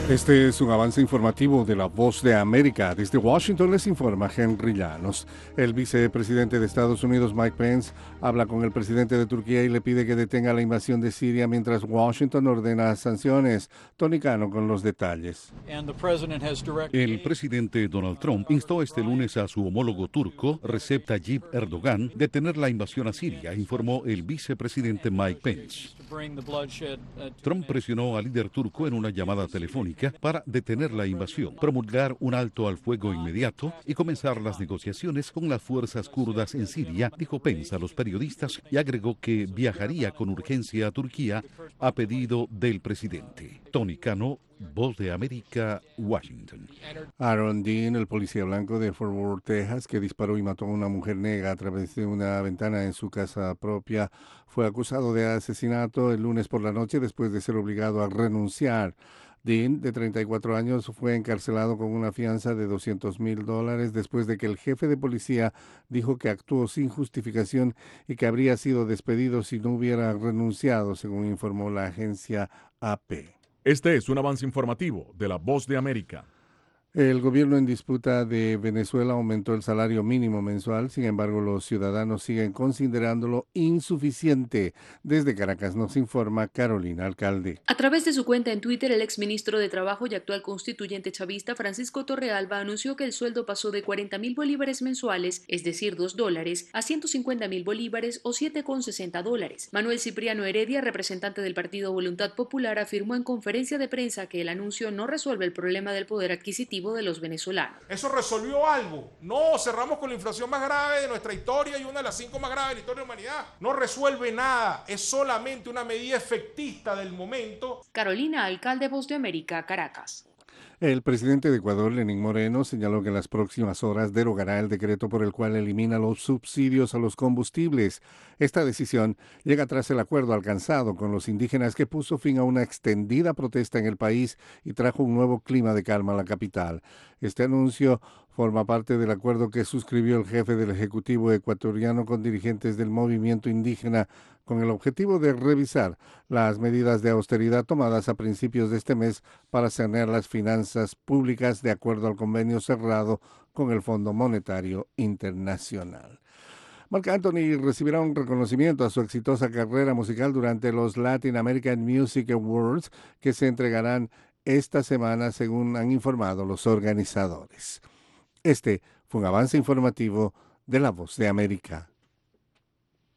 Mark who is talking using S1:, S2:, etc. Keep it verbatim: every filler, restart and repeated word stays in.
S1: Este es un avance informativo de La Voz de América. Desde Washington les informa Henry Llanos. El vicepresidente de Estados Unidos, Mike Pence, habla con el presidente de Turquía y le pide que detenga la invasión de Siria mientras Washington ordena sanciones. Tony Cano con los detalles.
S2: El presidente Donald Trump instó este lunes a su homólogo turco, Recep Tayyip Erdogan, detener la invasión a Siria, informó el vicepresidente Mike Pence. Trump presionó al líder turco en una llamada telefónica para detener la invasión, promulgar un alto al fuego inmediato y comenzar las negociaciones con las fuerzas kurdas en Siria, dijo Pence a los periodistas y agregó que viajaría con urgencia a Turquía a pedido del presidente. Tony Cano, Voz de América, Washington.
S1: Aaron Dean, el policía blanco de Fort Worth, Texas, que disparó y mató a una mujer negra a través de una ventana en su casa propia, fue acusado de asesinato el lunes por la noche después de ser obligado a renunciar. Dean, de treinta y cuatro años, fue encarcelado con una fianza de doscientos mil dólares después de que el jefe de policía dijo que actuó sin justificación y que habría sido despedido si no hubiera renunciado, según informó la agencia A P.
S3: Este es un avance informativo de La Voz de América.
S1: El gobierno en disputa de Venezuela aumentó el salario mínimo mensual, sin embargo los ciudadanos siguen considerándolo insuficiente. Desde Caracas nos informa Carolina Alcalde.
S4: A través de su cuenta en Twitter, el exministro de Trabajo y actual constituyente chavista Francisco Torrealba anunció que el sueldo pasó de cuarenta mil bolívares mensuales, es decir, dos dólares, a ciento cincuenta mil bolívares o siete con sesenta dólares. Manuel Cipriano Heredia, representante del partido Voluntad Popular, afirmó en conferencia de prensa que el anuncio no resuelve el problema del poder adquisitivo de los venezolanos.
S5: Eso resolvió algo. No, cerramos con la inflación más grave de nuestra historia y una de las cinco más graves de la historia de la humanidad. No resuelve nada. Es solamente una medida efectista del momento.
S4: Carolina Alcalde, Voz de América, Caracas.
S1: El presidente de Ecuador, Lenín Moreno, señaló que en las próximas horas derogará el decreto por el cual elimina los subsidios a los combustibles. Esta decisión llega tras el acuerdo alcanzado con los indígenas que puso fin a una extendida protesta en el país y trajo un nuevo clima de calma a la capital. Este anuncio forma parte del acuerdo que suscribió el jefe del Ejecutivo ecuatoriano con dirigentes del movimiento indígena con el objetivo de revisar las medidas de austeridad tomadas a principios de este mes para sanear las finanzas públicas de acuerdo al convenio cerrado con el Fondo Monetario Internacional. Marc Anthony recibirá un reconocimiento a su exitosa carrera musical durante los Latin American Music Awards que se entregarán esta semana, según han informado los organizadores. Este fue un avance informativo de La Voz de América.